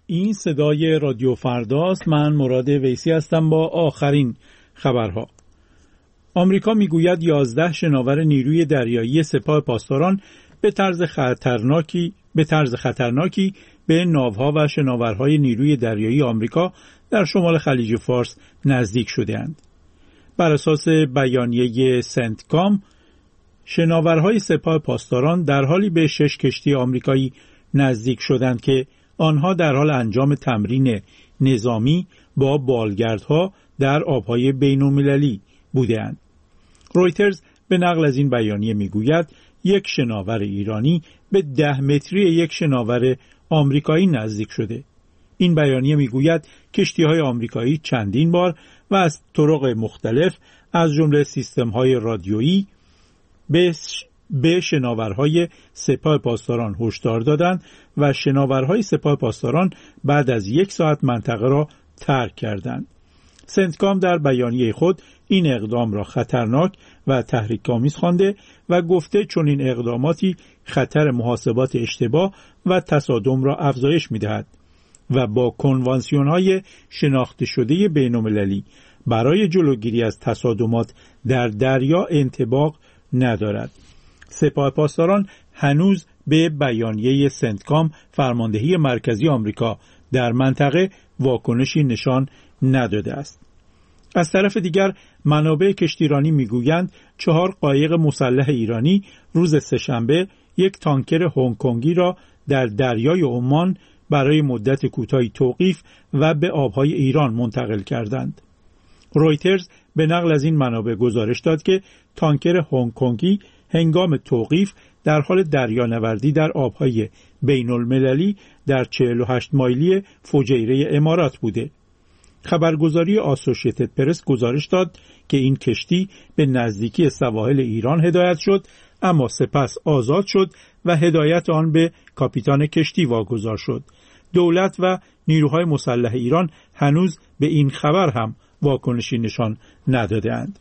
این صدای رادیو فرداست. من مراد ویسی هستم با آخرین خبرها. آمریکا میگوید 11 شناور نیروی دریایی سپاه پاسداران به طرز خطرناکی به ناوها و شناورهای نیروی دریایی آمریکا در شمال خلیج فارس نزدیک شده‌اند. بر اساس بیانیه سنتکام، شناورهای سپاه پاسداران در حالی به 6 کشتی آمریکایی نزدیک شدند که آنها در حال انجام تمرین نظامی با بالگردها در آبهای بین‌المللی بودند. رویترز به نقل از این بیانیه میگوید یک شناور ایرانی به 10 متری یک شناور آمریکایی نزدیک شده. این بیانیه میگوید کشتی‌های آمریکایی چندین بار و از طرق مختلف از جمله سیستم‌های رادیویی به شناورهای سپاه پاسداران هشدار دادند و شناورهای سپاه پاسداران بعد از 1 ساعت منطقه را ترک کردند. سنتکام در بیانیه خود این اقدام را خطرناک و تحریک‌آمیز خوانده و گفته چون این اقداماتی خطر محاسبات اشتباه و تصادم را افزایش می‌دهد و با کنوانسیون‌های شناخته شده بین‌المللی برای جلوگیری از تصادمات در دریا انطباق ندارد. سپاه پاسداران هنوز به بیانیه سنتکام فرماندهی مرکزی آمریکا در منطقه واکنشی نشان نداده است. از طرف دیگر منابع کشتیرانی میگویند 4 قایق مسلح ایرانی روز سه‌شنبه یک تانکر هنگ کنگی را در دریای عمان برای مدت کوتاهی توقیف و به آبهای ایران منتقل کردند. رویترز به نقل از این منابع گزارش داد که تانکر هنگ کنگی هنگام توقیف در حال دریانوردی در آبهای بین‌المللی در 48 مایلی فجیره امارات بوده. خبرگزاری آسوشیتد پرس گزارش داد که این کشتی به نزدیکی سواحل ایران هدایت شد، اما سپس آزاد شد و هدایت آن به کاپیتان کشتی واگذار شد. دولت و نیروهای مسلح ایران هنوز به این خبر هم واکنشی نشان نداده‌اند.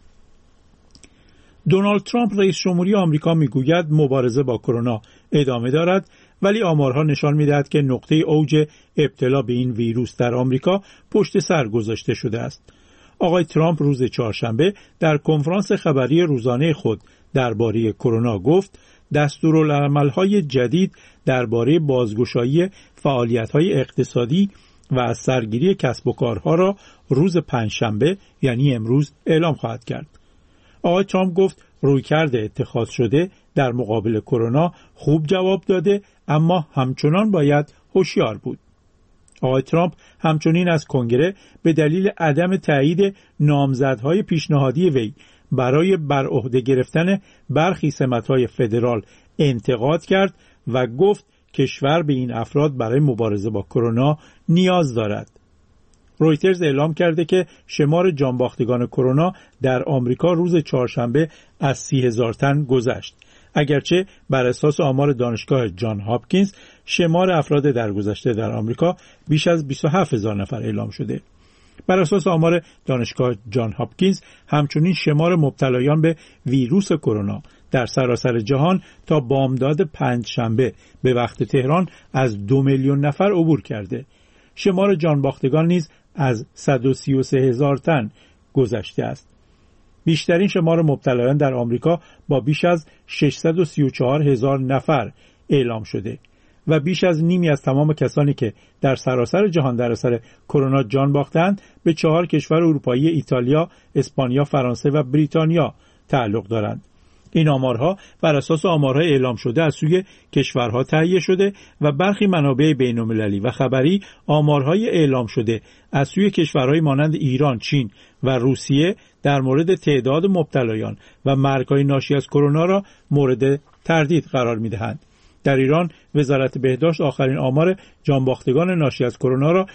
دونالد ترامپ رئیس جمهوری آمریکا میگوید مبارزه با کرونا ادامه دارد، ولی آمارها نشان می‌دهد که نقطه اوج ابتلا به این ویروس در آمریکا پشت سر گذاشته شده است. آقای ترامپ روز چهارشنبه در کنفرانس خبری روزانه خود درباره کرونا گفت دستورالعمل‌های جدید درباره بازگشایی فعالیت‌های اقتصادی و از سرگیری کسب و کارها را روز پنجشنبه یعنی امروز اعلام خواهد کرد. آقای ترامپ گفت رویکرد اتخاذ شده در مقابل کرونا خوب جواب داده، اما همچنان باید هوشیار بود. آقای ترامپ همچنین از کنگره به دلیل عدم تایید نامزدهای پیشنهادی وی برای بر عهده گرفتن برخی سمت‌های فدرال انتقاد کرد و گفت کشور به این افراد برای مبارزه با کرونا نیاز دارد. رویترز اعلام کرده که شمار جانباختگان کرونا در آمریکا روز چهارشنبه از 30,000 تن گذشت. اگرچه بر اساس آمار دانشگاه جان هاپکینز شمار افراد درگذشته در آمریکا بیش از 27,000 نفر اعلام شده. بر اساس آمار دانشگاه جان هاپکینز همچنین شمار مبتلایان به ویروس کرونا در سراسر جهان تا بامداد پنجشنبه به وقت تهران از 2 میلیون نفر عبور کرده. شمار جانباختگان نیز از 133,000 تن گذشته است. بیشترین شمار مبتلایان در آمریکا با بیش از 634,000 نفر اعلام شده و بیش از نیمی از تمام کسانی که در سراسر جهان در اثر کرونا جان باختند به 4 کشور اروپایی ایتالیا، اسپانیا، فرانسه و بریتانیا تعلق دارند. این آمارها بر اساس آمارهای اعلام شده از سوی کشورها تهیه شده و برخی منابع بین‌المللی و خبری آمارهای اعلام شده از سوی کشورهای مانند ایران، چین و روسیه در مورد تعداد مبتلایان و مرگ‌های ناشی از کرونا را مورد تردید قرار می‌دهند. در ایران وزارت بهداشت آخرین آمار جانباختگان ناشی از کرونا را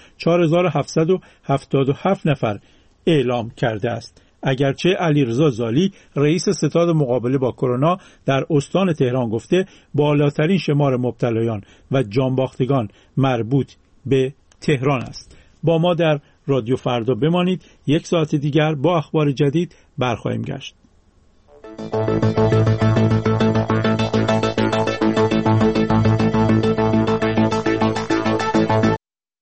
4777 نفر اعلام کرده است. اگرچه علیرضا زالی رئیس ستاد مقابله با کرونا در استان تهران گفته بالاترین شمار مبتلایان و جانباختگان مربوط به تهران است. با ما در رادیو فردا بمانید. 1 ساعت دیگر با اخبار جدید برخواهیم گشت.